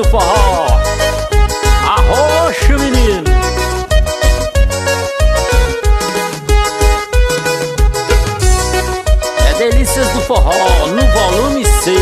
no forró. Arrocha, menino. É delícias do forró no volume 6.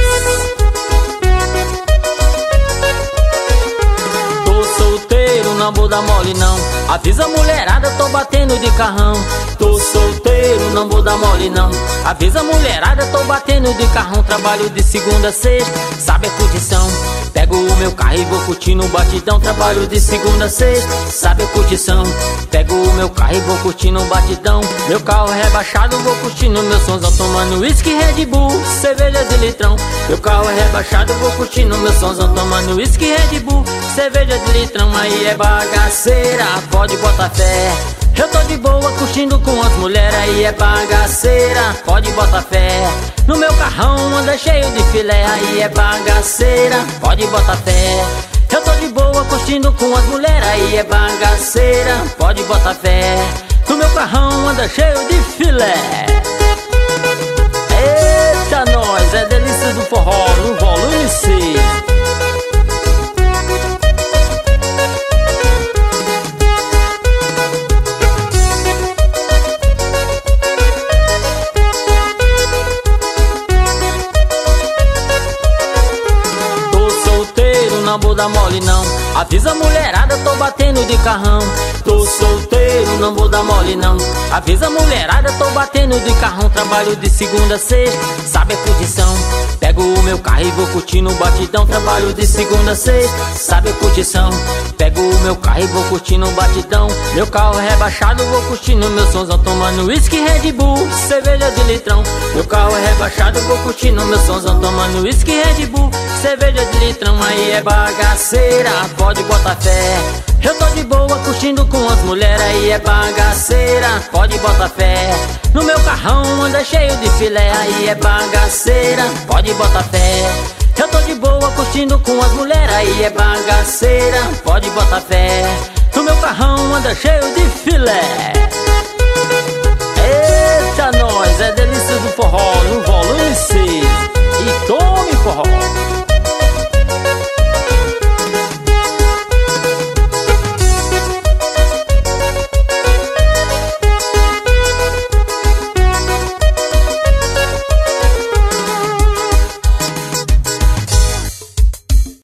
Tô solteiro, não vou dar mole não. Avisa a mulherada, tô batendo de carrão. Tô solteiro, não vou dar mole não. Avisa a mulherada, tô batendo de carrão. Trabalho de segunda a sexta, sabe a curtição. Pego o meu carro e vou curtindo o batidão. Trabalho de segunda a sexta, sabe a curtição. Pego o meu carro e vou curtindo o batidão. Meu carro rebaixado, vou curtindo meu sonzão. Tomando whisky, Red Bull, cerveja de litrão. Meu carro rebaixado, vou curtindo meu sonzão. Tomando whisky, Red Bull, cerveja de litrão. Aí é bagaceira, pode botar fé. Eu tô de boa curtindo com as mulheres, aí é bagaceira, pode botar fé. No meu carrão anda cheio de filé, aí é bagaceira, pode botar fé. Eu tô de boa curtindo com as mulheres, aí é bagaceira, pode botar fé. No meu carrão anda cheio de filé. Eita nós, é delícia do forró no volume 6. Não vou dar mole não. Avisa a mulherada, tô batendo de carrão. Tô solteiro, não vou dar mole não. Avisa a mulherada, tô batendo de carrão. Trabalho de segunda a sexta, sabe a curtição. Pego o meu carro e vou curtindo o batidão. Trabalho de segunda a sexta, sabe a curtição. Pego o meu carro e vou curtindo o batidão. Meu carro rebaixado, vou curtindo meu sonzão. Tomando whisky, Red Bull, cerveja de litrão. Meu carro rebaixado, vou curtindo meu sonzão. Tomando whisky, Red Bull, cerveja de litrão. Aí é bagaceira, pode botar fé. Eu tô de boa curtindo com as mulheres, aí é bagaceira, pode botar fé. No meu carrão anda cheio de filé, aí é bagaceira, pode botar fé. Eu tô de boa curtindo com as mulheres, aí é bagaceira, pode botar fé. No meu carrão anda cheio de filé. Eita nós, é delícia do forró no volume 6. E tome forró.